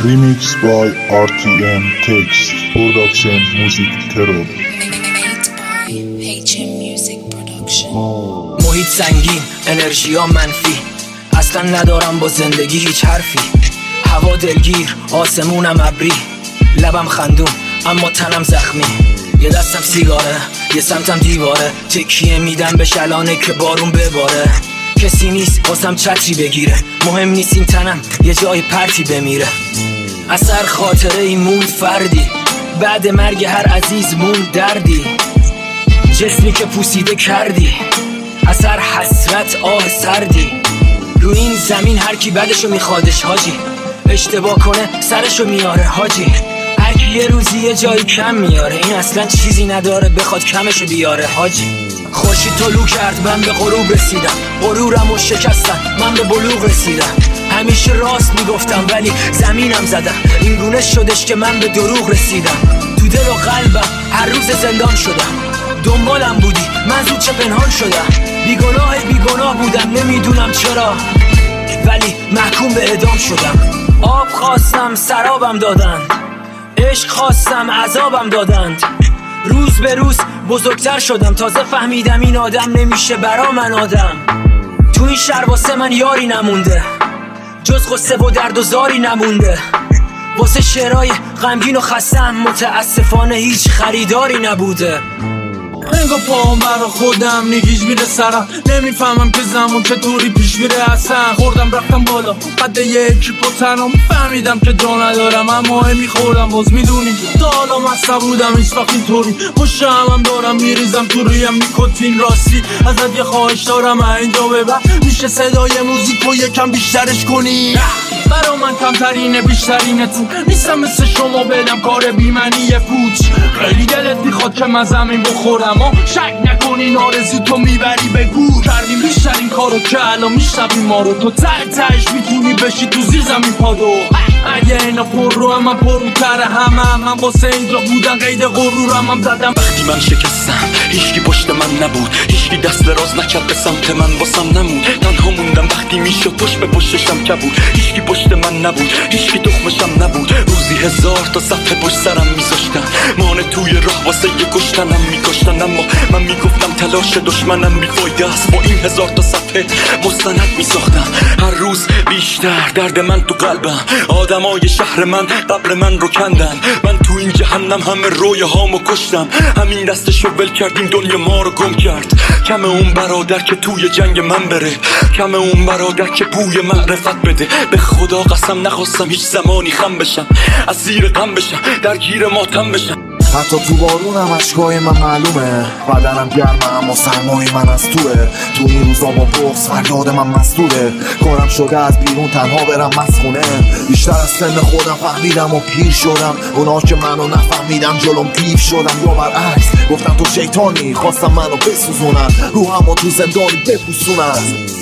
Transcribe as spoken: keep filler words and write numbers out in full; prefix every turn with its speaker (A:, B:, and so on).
A: Remix by آر تی ام Text Production Music Terror.
B: محیط سنگین، انرژی ها منفی، اصلا ندارم با زندگی هیچ حرفی. هوا دلگیر، آسمونم ابری، لبم خندون اما تنم زخمی. یه دستم سیگاره، یه سمتم دیواره، تکیه میدم به شلانه که بارون بباره. کسی نیست واسم چتری بگیره، مهم نیست این تنم یه جای پرتی بمیره. اثر خاطره ای موند فردی، بعد مرگ هر عزیز موند دردی. جسمی که پوسیده کردی، اثر حسرت آه سردی. رو این زمین هر کی بدشو میخوادش حاجی، اشتباه کنه سرشو میاره حاجی. هر کی یه روزی یه جایی کم میاره، این اصلا چیزی نداره بخواد کمشو بیاره حاجی. خورشید طلوع کرد من به غروب رسیدم، غرورمو شکستم من به بلوغ رسیدم. همیشه راست میگفتم ولی زمینم زدم، این گونه شدش که من به دروغ رسیدم. تو دل و قلبم هر روز زندان شدم، دنبالم بودی من زود چه پنهان شدم. بیگناه بیگناه بودم نمیدونم چرا، ولی محکوم به اعدام شدم. آب خواستم سرابم دادند، عشق خواستم عذابم دادند. روز به روز بزرگتر شدم، تازه فهمیدم این آدم نمیشه برا من آدم. تو این شهر واسه من یاری نمونده، جز غصه و درد و زاری نمونده. واسه شعرهای غمگین و خستم متاسفانه هیچ خریداری نبوده.
C: انگا پاهم برا خودم نگیج میره سرم، نمیفهمم که زمان چطوری پیش میره اصلا. خوردم رفتم بالا قد یکی پا تنم، فهمیدم که جا ندارم اما میخوردم باز میدونی. تا حالا مست بودم هیچ وقت اینطوری، پشت همم دارم میریزم تو رویم نیکوتین. راستی ازت یه خواهش دارم اینجا ببر، میشه صدای موزیکو یکم بیشترش کنی؟ برا من کمترینه بیشترینه تو، نیستم مثل شما بدم کار بیمنی پوچ. خیلی دلت میخواد که من زمین بخورم، شک نکنین آرزو تو میبری به گور. کردیم بیشترین کارو که الان میشنویم ما رو، تو ته تهش میتونی بشی تو زیر زمین پادو. اگه اینا پر رو هم من پروتره همه من واسه اینجا بودن قید غرورم هم زدم.
D: وقتی من شکستم هیچکی پشت من نبود، هیچکی دست دراز نکرد به سمت من واسم نمود. تنها موندم وقتی میشد پشت به پشتشم کبود، هیچکی پشت من نبود، هیچکی تخمشم نبود. روزی هزار تا صفحه پشت سرم میذاشتن، مانه توی راه واسه یه کشتنم میکشتن. اما من میگفتم تلاش دشمنم بیفایده است، با این هزار تا صفحه مستند میساختم. هر روز بیشتر درد من تو قلبم، آدمای شهر من قبر من رو کندن. من تو این جهنم همه رویه هامو کشتم، همین دستشو ول کردیم دنیا ما رو گم کرد. کم اون برادر که توی جنگ من بره، کم اون برادر که بوی معرفت بده. به خدا قسم نخواستم هیچ زمانی خم بشم، اسیر غم بشم، درگیر ماتم بشم.
E: حتی تو بارونم اشکای من معلومه، بدنم گرمه اما سرمای من از توه. تو این روزا با بغض فریاد من مسئوله، کارم شده از بیرون تنها برم مسخونه. بیشتر از سن خودم فهمیدم و پیر شدم، اونا که منو نفهمیدم جلوم دیو شدم. یا برعکس گفتم تو شیطانی، خواستم منو بسوزونن، روحمو تو زندانی بپوسونن.